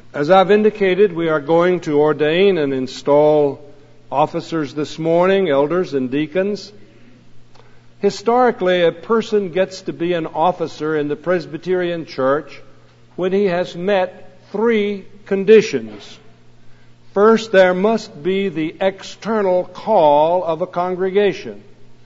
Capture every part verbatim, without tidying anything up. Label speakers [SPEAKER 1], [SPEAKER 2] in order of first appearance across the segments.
[SPEAKER 1] As I've indicated, we are going to ordain and install officers this morning, elders and deacons. Historically, a person gets to be an officer in the Presbyterian Church when he has met three conditions. First, there must be the external call of a congregation.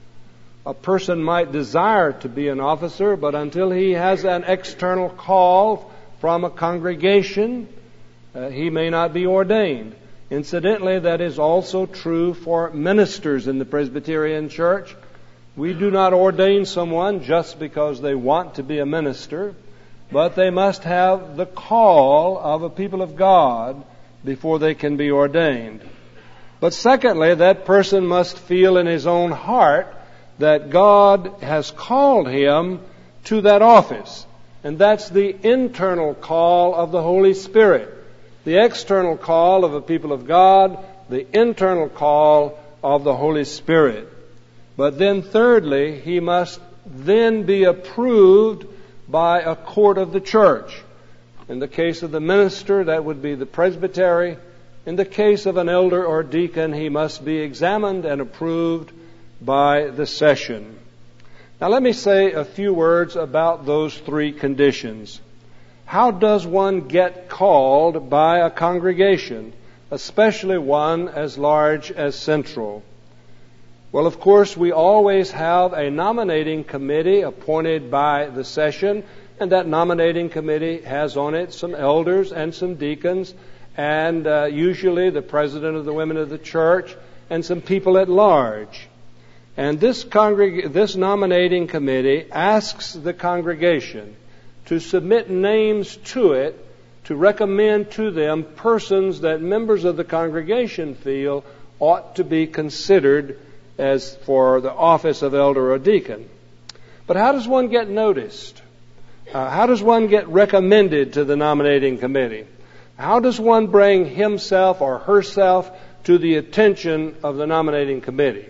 [SPEAKER 1] A person might desire to be an officer, but until he has an external call from a congregation, uh, he may not be ordained. Incidentally, that is also true for ministers in the Presbyterian Church. We do not ordain someone just because they want to be a minister, but they must have the call of a people of God before they can be ordained. But secondly, that person must feel in his own heart that God has called him to that office. And that's the internal call of the Holy Spirit. The external call of a people of God, the internal call of the Holy Spirit. But then thirdly, he must then be approved by a court of the church. In the case of the minister, that would be the presbytery. In the case of an elder or deacon, he must be examined and approved by the session. Now let me say a few words about those three conditions. How does one get called by a congregation, especially one as large as Central? Well, of course, we always have a nominating committee appointed by the session, and that nominating committee has on it some elders and some deacons, and uh, usually the president of the women of the church, and some people at large. And this congreg- this nominating committee asks the congregation to submit names to it to recommend to them persons that members of the congregation feel ought to be considered as for the office of elder or deacon. But how does one get noticed? Uh, how does one get recommended to the nominating committee? How does one bring himself or herself to the attention of the nominating committee?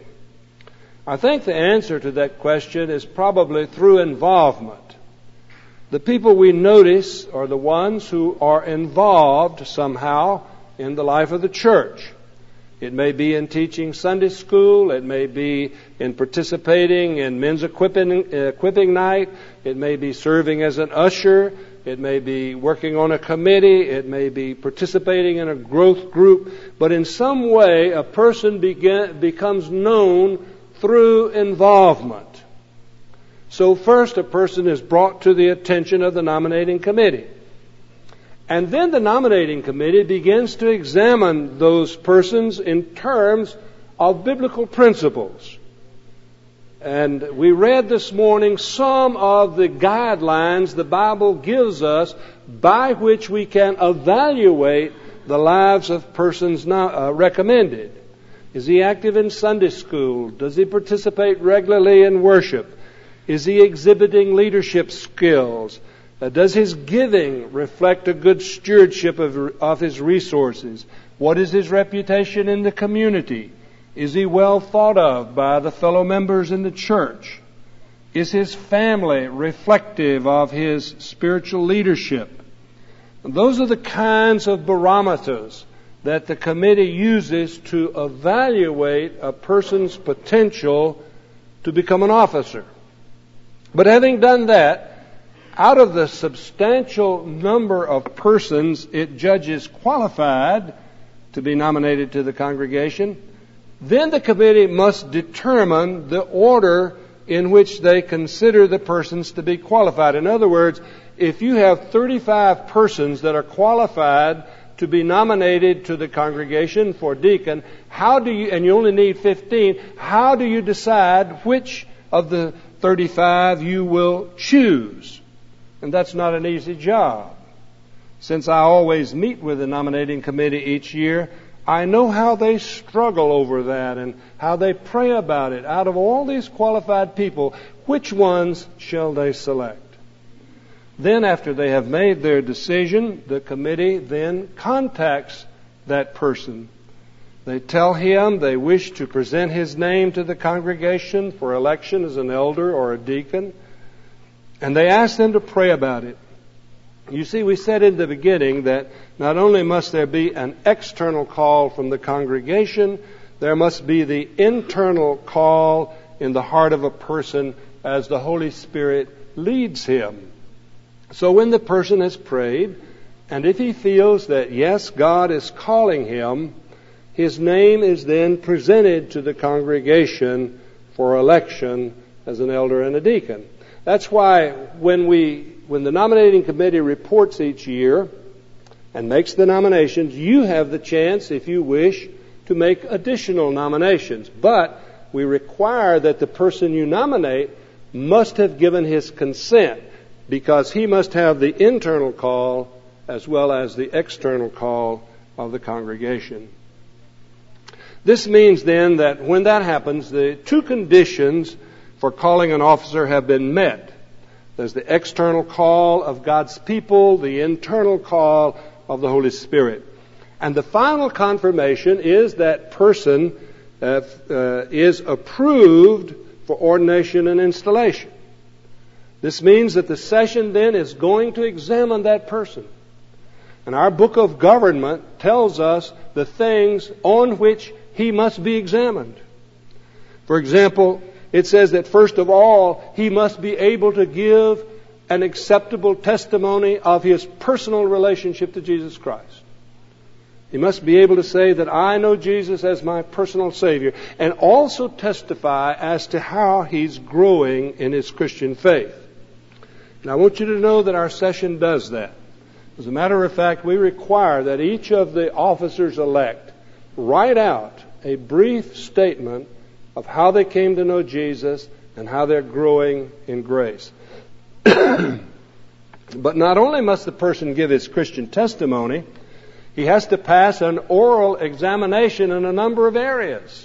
[SPEAKER 1] I think the answer to that question is probably through involvement. The people we notice are the ones who are involved somehow in the life of the church. It may be in teaching Sunday school. It may be in participating in men's equipping, equipping night. It may be serving as an usher. It may be working on a committee. It may be participating in a growth group. But in some way, a person begin, becomes known through involvement. So first, a person is brought to the attention of the nominating committee. And then the nominating committee begins to examine those persons in terms of biblical principles. And we read this morning some of the guidelines the Bible gives us by which we can evaluate the lives of persons not, uh, recommended. Is he active in Sunday school? Does he participate regularly in worship? Is he exhibiting leadership skills? Uh, does his giving reflect a good stewardship of, of his resources? What is his reputation in the community? Is he well thought of by the fellow members in the church? Is his family reflective of his spiritual leadership? And those are the kinds of barometers that the committee uses to evaluate a person's potential to become an officer. But having done that, out of the substantial number of persons it judges qualified to be nominated to the congregation, then the committee must determine the order in which they consider the persons to be qualified. In other words, if you have thirty-five persons that are qualified to be nominated to the congregation for deacon, how do you, and you only need fifteen, how do you decide which of the thirty-five you will choose? And that's not an easy job. Since I always meet with the nominating committee each year, I know how they struggle over that and how they pray about it. Out of all these qualified people, which ones shall they select? Then after they have made their decision, the committee then contacts that person. They tell him they wish to present his name to the congregation for election as an elder or a deacon. And they ask them to pray about it. You see, we said in the beginning that not only must there be an external call from the congregation, there must be the internal call in the heart of a person as the Holy Spirit leads him. So when the person has prayed, and if he feels that, yes, God is calling him, his name is then presented to the congregation for election as an elder and a deacon. That's why when we, when the nominating committee reports each year and makes the nominations, you have the chance, if you wish, to make additional nominations. But we require that the person you nominate must have given his consent, because he must have the internal call as well as the external call of the congregation. This means then that when that happens, the two conditions for calling an officer have been met. There's the external call of God's people, the internal call of the Holy Spirit. And the final confirmation is that person uh, uh, is approved for ordination and installation. This means that the session then is going to examine that person. And our book of government tells us the things on which he must be examined. For example, it says that first of all, he must be able to give an acceptable testimony of his personal relationship to Jesus Christ. He must be able to say that I know Jesus as my personal Savior, and also testify as to how he's growing in his Christian faith. And I want you to know that our session does that. As a matter of fact, we require that each of the officers elect write out a brief statement of how they came to know Jesus and how they're growing in grace. But not only must the person give his Christian testimony, he has to pass an oral examination in a number of areas.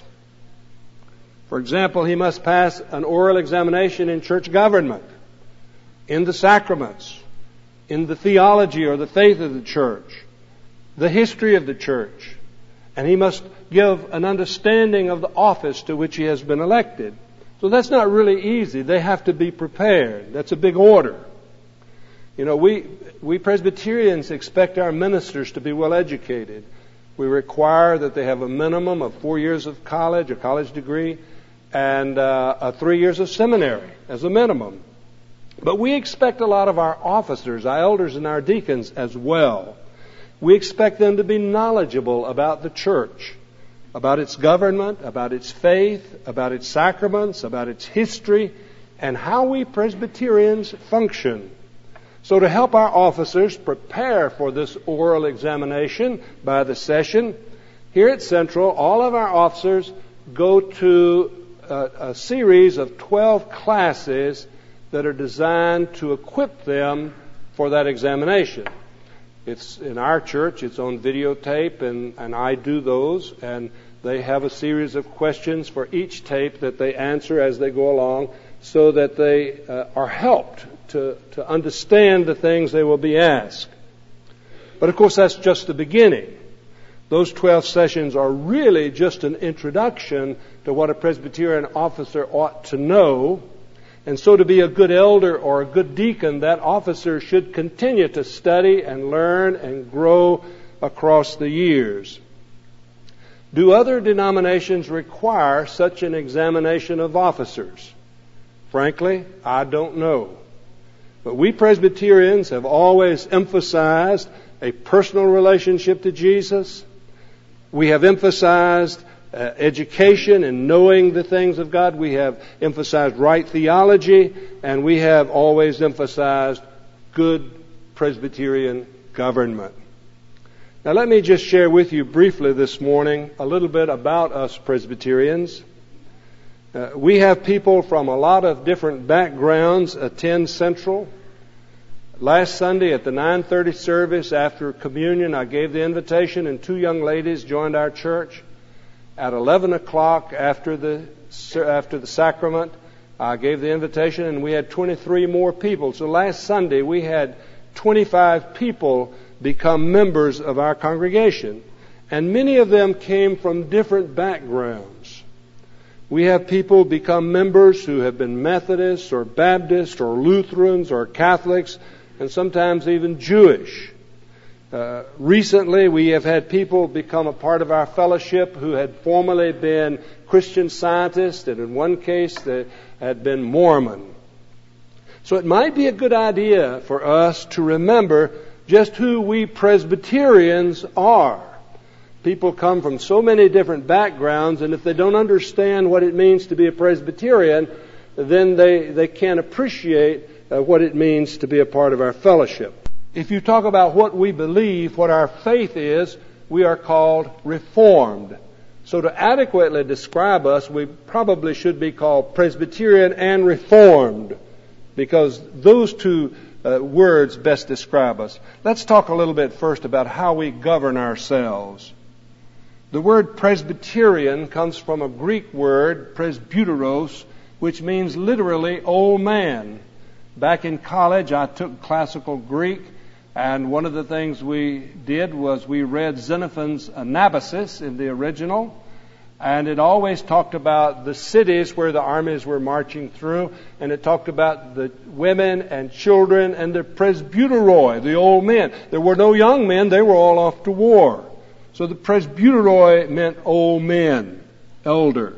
[SPEAKER 1] For example, he must pass an oral examination in church government, in the sacraments, in the theology or the faith of the church, the history of the church, and he must give an understanding of the office to which he has been elected. So that's not really easy. They have to be prepared. That's a big order. You know, we we Presbyterians expect our ministers to be well educated. We require that they have a minimum of four years of college, a college degree, and uh, a three years of seminary as a minimum. But we expect a lot of our officers, our elders and our deacons as well. We expect them to be knowledgeable about the church, about its government, about its faith, about its sacraments, about its history, and how we Presbyterians function. So to help our officers prepare for this oral examination by the session, here at Central, all of our officers go to a, a series of twelve classes that are designed to equip them for that examination. It's in our church, it's on videotape, and, and I do those, and they have a series of questions for each tape that they answer as they go along, so that they uh, are helped to, to understand the things they will be asked. But of course, that's just the beginning. Those twelve sessions are really just an introduction to what a Presbyterian officer ought to know. And so to be a good elder or a good deacon, that officer should continue to study and learn and grow across the years. Do other denominations require such an examination of officers? Frankly, I don't know. But we Presbyterians have always emphasized a personal relationship to Jesus. We have emphasized uh, education and knowing the things of God. We have emphasized right theology, and we have always emphasized good Presbyterian government. Now let me just share with you briefly this morning a little bit about us Presbyterians. Uh, we have people from a lot of different backgrounds attend Central. Last Sunday at the nine thirty service after communion, I gave the invitation and two young ladies joined our church. At eleven o'clock after the after the sacrament, I gave the invitation and we had twenty-three more people. So last Sunday we had twenty-five people become members of our congregation. And many of them came from different backgrounds. We have people become members who have been Methodists or Baptists or Lutherans or Catholics. and sometimes even Jewish. Uh, recently, we have had people become a part of our fellowship who had formerly been Christian Scientists, and in one case they had been Mormon. So it might be a good idea for us to remember just who we Presbyterians are. People come from so many different backgrounds, and if they don't understand what it means to be a Presbyterian, then they, they can't appreciate uh, what it means to be a part of our fellowship. If you talk about what we believe, what our faith is, we are called Reformed. So to adequately describe us, we probably should be called Presbyterian and Reformed, because those two uh, words best describe us. Let's talk a little bit first about how we govern ourselves. The word Presbyterian comes from a Greek word, presbyteros, which means literally old man. Back in college, I took classical Greek, and one of the things we did was we read Xenophon's Anabasis in the original, and it always talked about the cities where the armies were marching through, and it talked about the women and children and the presbyteroi, the old men. There were no young men, they were all off to war. So the presbyteroi meant old men, elder.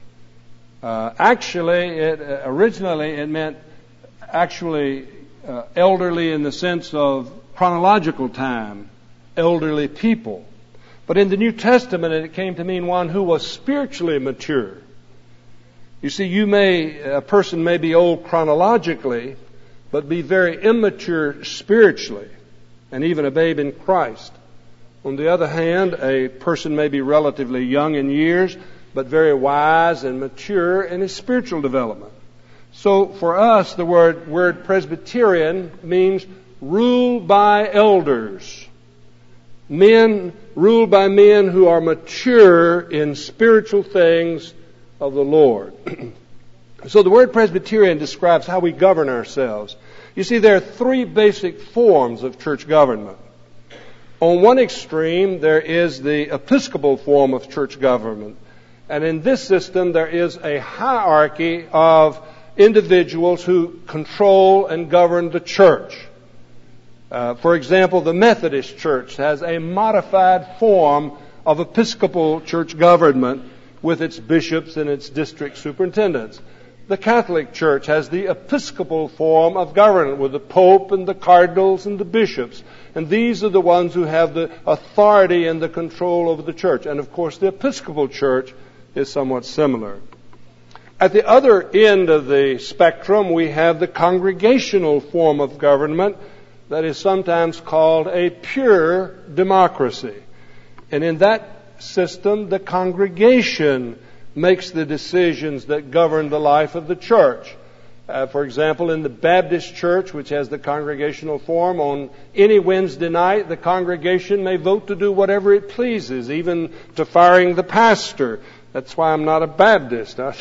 [SPEAKER 1] Uh, actually, it, uh, originally it meant actually uh, elderly in the sense of chronological time, elderly people. But in the New Testament, it came to mean one who was spiritually mature. You see, you may, a person may be old chronologically, but be very immature spiritually, and even a babe in Christ. On the other hand, a person may be relatively young in years, but very wise and mature in his spiritual development. So for us, the word, word Presbyterian means ruled by elders. Men, ruled by men who are mature in spiritual things of the Lord. So the word Presbyterian describes how we govern ourselves. You see, there are three basic forms of church government. On one extreme, there is the Episcopal form of church government. And in this system, there is a hierarchy of individuals who control and govern the church. Uh, for example, the Methodist Church has a modified form of Episcopal church government with its bishops and its district superintendents. The Catholic Church has the Episcopal form of government with the Pope and the cardinals and the bishops. And these are the ones who have the authority and the control over the church. And of course, the Episcopal Church is somewhat similar. At the other end of the spectrum, we have the congregational form of government that is sometimes called a pure democracy. And in that system, the congregation makes the decisions that govern the life of the church. Uh, for example, in the Baptist Church, which has the congregational form, on any Wednesday night, the congregation may vote to do whatever it pleases, even to firing the pastor. That's why I'm not a Baptist. I,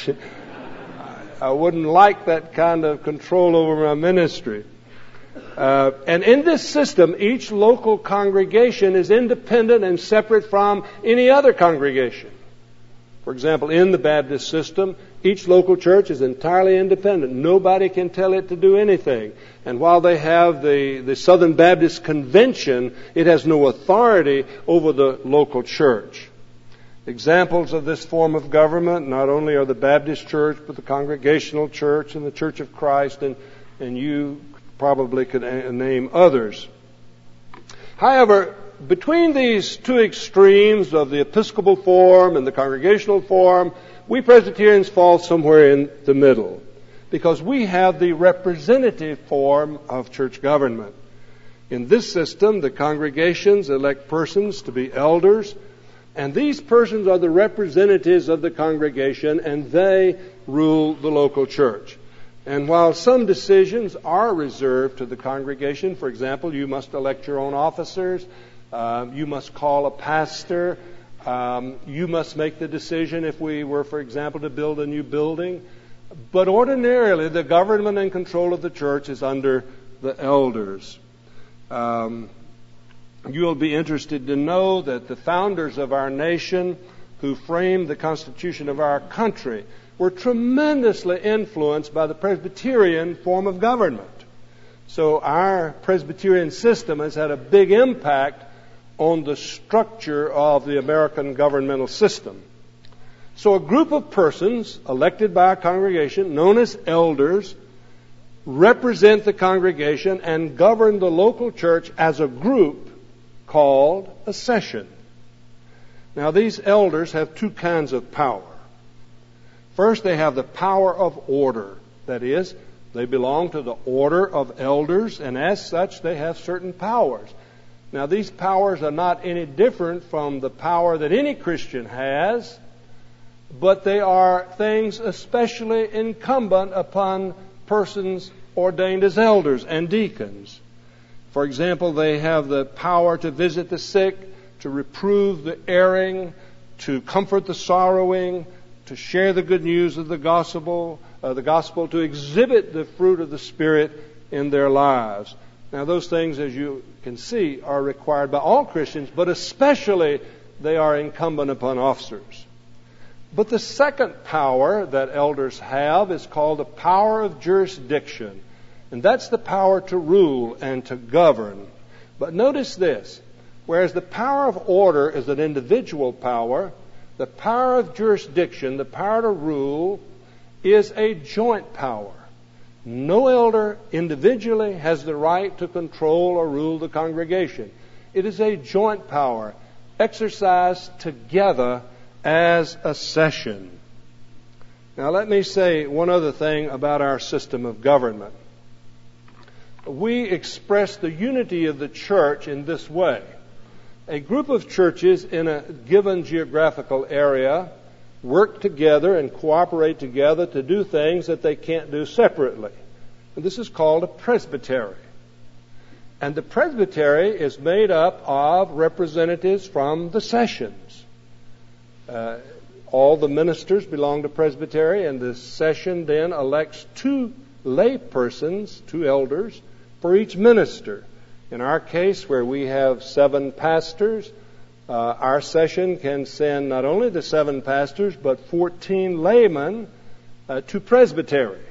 [SPEAKER 1] I wouldn't like that kind of control over my ministry. Uh, and in this system, each local congregation is independent and separate from any other congregation. For example, in the Baptist system, each local church is entirely independent. Nobody can tell it to do anything. And while they have the, the Southern Baptist Convention, it has no authority over the local church. Examples of this form of government not only are the Baptist Church, but the Congregational Church and the Church of Christ, and, and you probably could name others. However, between these two extremes of the Episcopal form and the Congregational form, we Presbyterians fall somewhere in the middle, because we have the representative form of church government. In this system, the congregations elect persons to be elders, and these persons are the representatives of the congregation, and they rule the local church. And while some decisions are reserved to the congregation, for example, you must elect your own officers, uh, you must call a pastor, um, you must make the decision if we were, for example, to build a new building. But ordinarily, the government and control of the church is under the elders. Um, you'll be interested to know that the founders of our nation, who framed the Constitution of our country, were tremendously influenced by the Presbyterian form of government. So our Presbyterian system has had a big impact on the structure of the American governmental system. So a group of persons elected by a congregation, known as elders, represent the congregation and govern the local church as a group called a session. Now, these elders have two kinds of power. First, they have the power of order. That is, they belong to the order of elders, and as such, they have certain powers. Now, these powers are not any different from the power that any Christian has, but they are things especially incumbent upon persons ordained as elders and deacons. For example, they have the power to visit the sick, to reprove the erring, to comfort the sorrowing, to share the good news of the gospel, uh, the gospel, to exhibit the fruit of the Spirit in their lives. Now, those things, as you can see, are required by all Christians, but especially they are incumbent upon officers. But the second power that elders have is called the power of jurisdiction. And that's the power to rule and to govern. But notice this. Whereas the power of order is an individual power, the power of jurisdiction, the power to rule, is a joint power. No elder individually has the right to control or rule the congregation. It is a joint power exercised together as a session. Now, let me say one other thing about our system of government. We express the unity of the church in this way. A group of churches in a given geographical area work together and cooperate together to do things that they can't do separately. And this is called a presbytery. And the presbytery is made up of representatives from the sessions. Uh, all the ministers belong to presbytery, and the session then elects two lay persons, two elders, for each minister. In our case, where we have seven pastors, uh, our session can send not only the seven pastors, but fourteen laymen uh, to presbytery.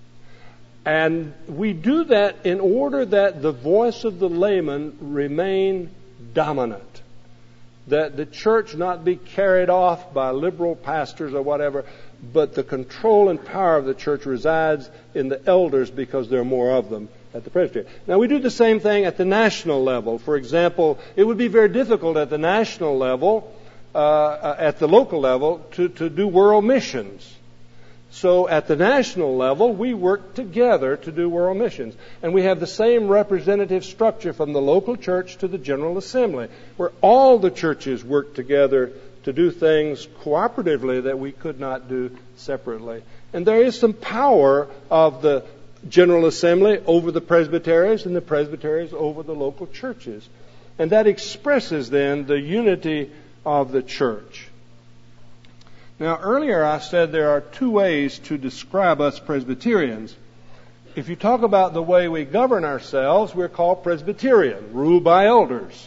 [SPEAKER 1] And we do that in order that the voice of the layman remain dominant. That the church not be carried off by liberal pastors or whatever, but the control and power of the church resides in the elders because there are more of them at the presbytery. Now, we do the same thing at the national level. For example, it would be very difficult at the national level, uh, at the local level, to, to do world missions. So at the national level, we work together to do world missions. And we have the same representative structure from the local church to the General Assembly, where all the churches work together to do things cooperatively that we could not do separately. And there is some power of the General Assembly over the presbyteries and the presbyteries over the local churches. And that expresses then the unity of the church. Now, earlier I said there are two ways to describe us Presbyterians. If you talk about the way we govern ourselves, we're called Presbyterian, ruled by elders.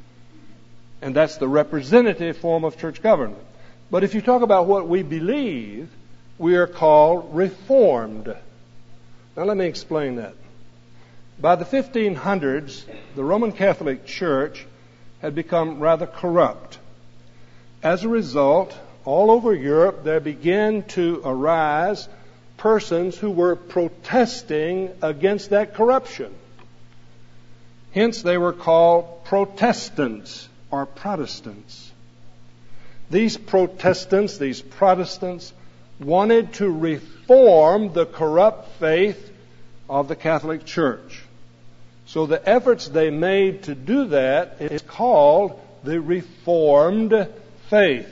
[SPEAKER 1] And that's the representative form of church government. But if you talk about what we believe, we are called Reformed. Now, let me explain that. By the fifteen hundreds, the Roman Catholic Church had become rather corrupt. As a result, all over Europe, there began to arise persons who were protesting against that corruption. Hence, they were called Protestants or Protestants. These Protestants, these Protestants, wanted to reform the corrupt faith of the Catholic Church. So the efforts they made to do that is called the Reformed faith.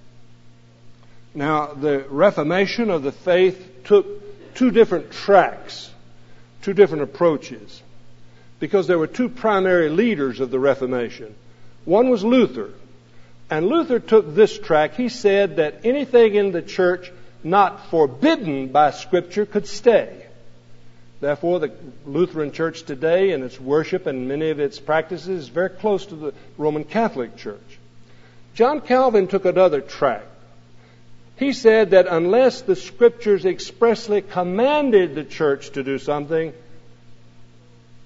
[SPEAKER 1] Now, the Reformation of the faith took two different tracks, two different approaches, because there were two primary leaders of the Reformation. One was Luther, and Luther took this track. He said that anything in the church not forbidden by Scripture could stay. Therefore, the Lutheran Church today and its worship and many of its practices is very close to the Roman Catholic Church. John Calvin took another track. He said that unless the Scriptures expressly commanded the church to do something,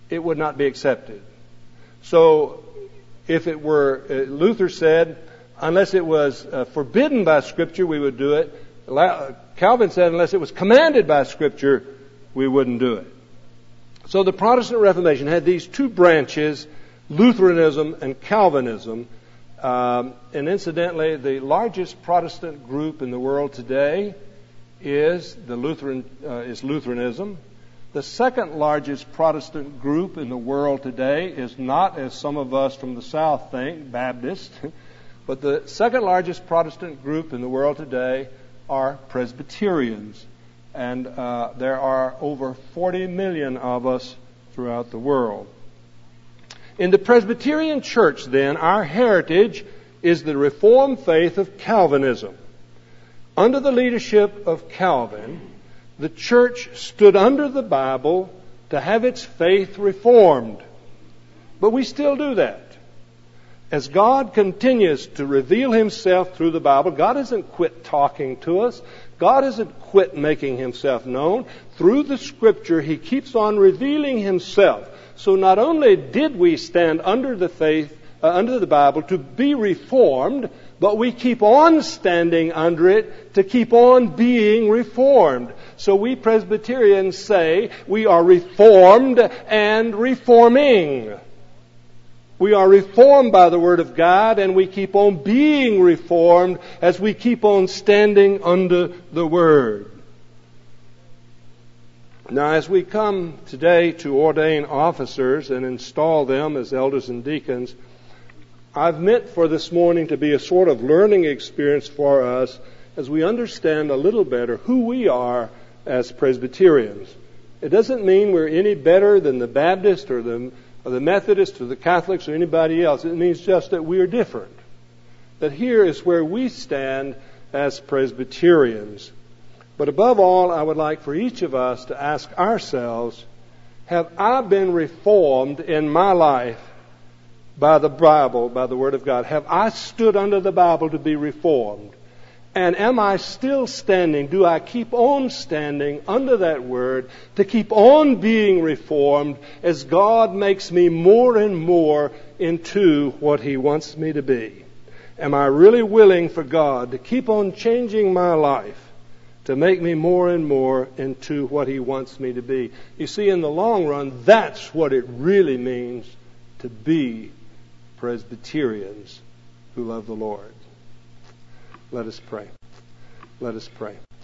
[SPEAKER 1] it would not be accepted. So if it were, uh, Luther said, unless it was uh, forbidden by Scripture, we would do it. La- Calvin said, unless it was commanded by Scripture, we wouldn't do it. So the Protestant Reformation had these two branches, Lutheranism and Calvinism. Um, and incidentally, the largest Protestant group in the world today is the Lutheran uh, is Lutheranism. The second largest Protestant group in the world today is not, as some of us from the South think, Baptist, but the second largest Protestant group in the world today are Presbyterians. And uh, there are over forty million of us throughout the world. In the Presbyterian Church, then, our heritage is the Reformed faith of Calvinism. Under the leadership of Calvin, the church stood under the Bible to have its faith reformed. But we still do that. As God continues to reveal Himself through the Bible, God hasn't quit talking to us. God hasn't quit making Himself known. Through the Scripture, He keeps on revealing Himself. So not only did we stand under the faith, uh, under the Bible to be reformed, but we keep on standing under it to keep on being reformed. So we Presbyterians say we are reformed and reforming. We are reformed by the Word of God, and we keep on being reformed as we keep on standing under the Word. Now, as we come today to ordain officers and install them as elders and deacons, I've meant for this morning to be a sort of learning experience for us as we understand a little better who we are as Presbyterians. It doesn't mean we're any better than the Baptist or the, or the Methodist or the Catholics or anybody else. It means just that we are different. That here is where we stand as Presbyterians. But above all, I would like for each of us to ask ourselves, have I been reformed in my life by the Bible, by the Word of God? Have I stood under the Bible to be reformed? And am I still standing? Do I keep on standing under that Word to keep on being reformed as God makes me more and more into what He wants me to be? Am I really willing for God to keep on changing my life to make me more and more into what He wants me to be? You see, in the long run, that's what it really means to be Presbyterians who love the Lord. Let us pray. Let us pray.